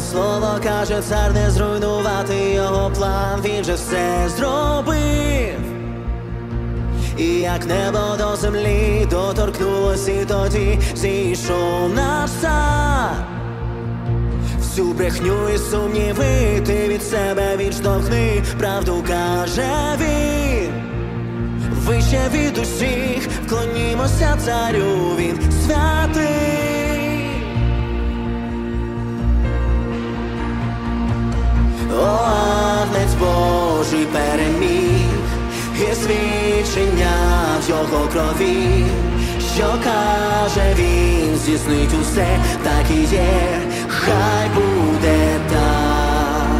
слово каже цар, не зруйнувати його план, він же все зробив. І як небо до землі доторкнулось, і тоді зійшов наш цар. Всю брехню і сумніви ти від себе відштовхни, правду каже він. Вище від усіх вклонімося царю, він святий. О, Агнець Божий переміг, і свідчення в його крові, що каже він, здійснить усе, так і є, хай буде так.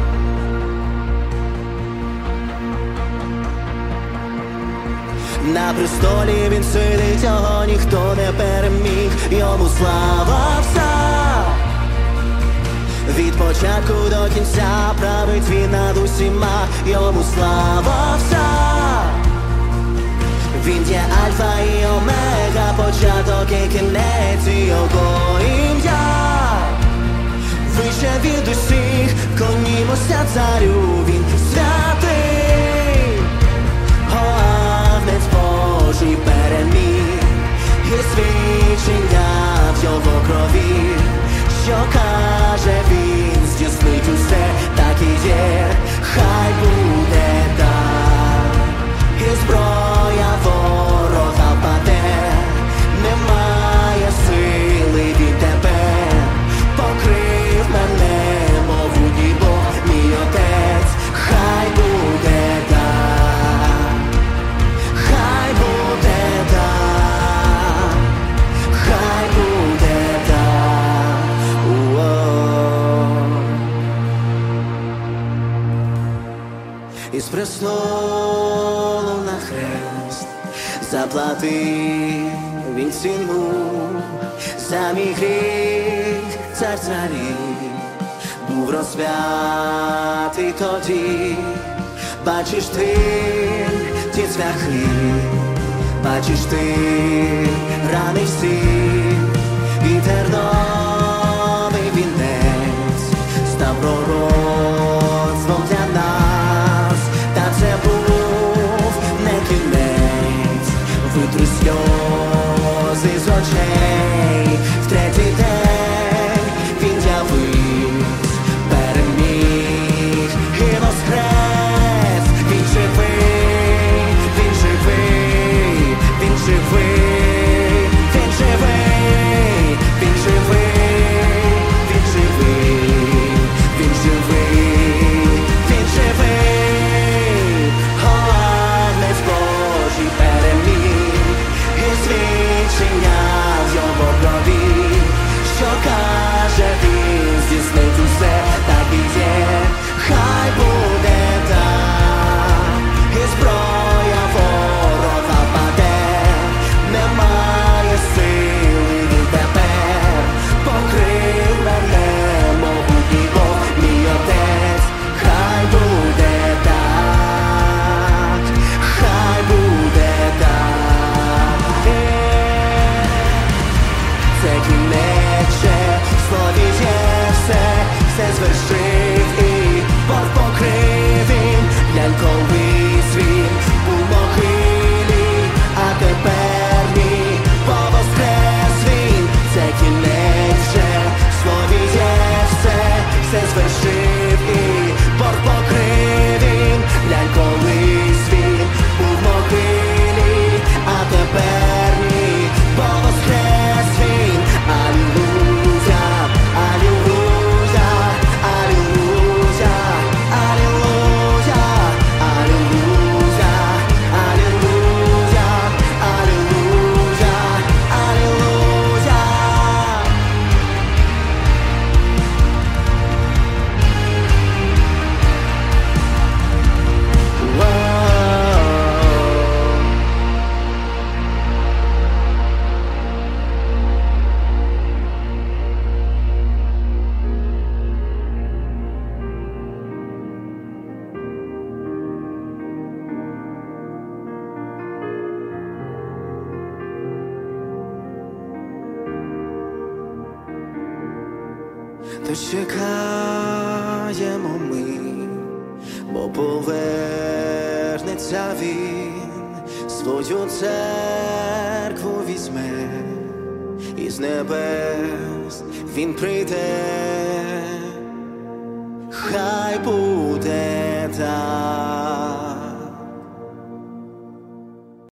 На престолі він сидить, його ніхто не переміг, йому слава вся. Від початку до кінця править він над усіма, йому слава вся. Він є альфа і омега, початок і кінець, і його ім'я. Вище від усіх клонімося царю, він святий. О, Агнець Божий переміг, і свідчення в його крові, що каже він, здійснить усе, так і є, хай буде так. І зброя ворога впаде, немає сили відтепер. Покрив мене, могутній Бог, мій Отець, хай буде так, хай буде так, хай буде так. Із престолу на хрест заплатив він ціну за мій гріх, цар царів був розп'ятий тоді. Бачиш ти ті цвяхи, бачиш ти рани всі, і терновий вінець став пророцтвом для нас. Та це був не кінець, витру сльози з очей. В третій день він явився, переміг і воскрес. Він живий, він живий, він живий, він живий, він живий, він живий, він живий, він живий. О, Агнець Божий переміг, і свідчення в його крові, що каже він, здійснить усе, так і є, хай буде так. І зброя ворога впаде, немає сили відтепер. Покрив мене, могутній Бог, мій Отець, хай буде так, хай буде так. Це кінець же, в слові є все, все звершив і Бог покрив він. Глянь, колись він у могилі, а тепер ні, бо воскрес він. Це кінець же, в слові є все, все звершив і Бог покрив він. Глянь, колись він у могилі, а тепер ні, бо воскрес він. Алілуя, алілуя, алілуя. дочекаємо ми, бо повернеться він, свою церкву візьме, і з небес він прийде. Хай буде так.